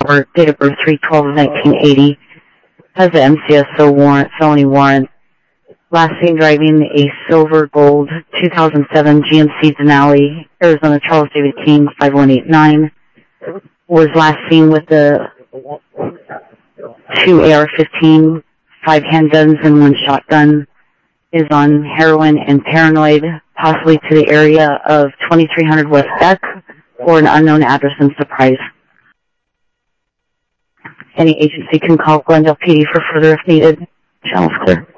report, date of birth 3/12/1980, has the MCSO warrant, felony warrant. Last seen driving a silver gold 2007 GMC Denali, Arizona Charles David King 5189. Was last seen with the 2 AR-15, 5 handguns, and 1 shotgun. Is on heroin and paranoid, possibly to the area of 2300 West Beck or an unknown address in Surprise. Any agency can call Glendale PD for further if needed. Channel's clear.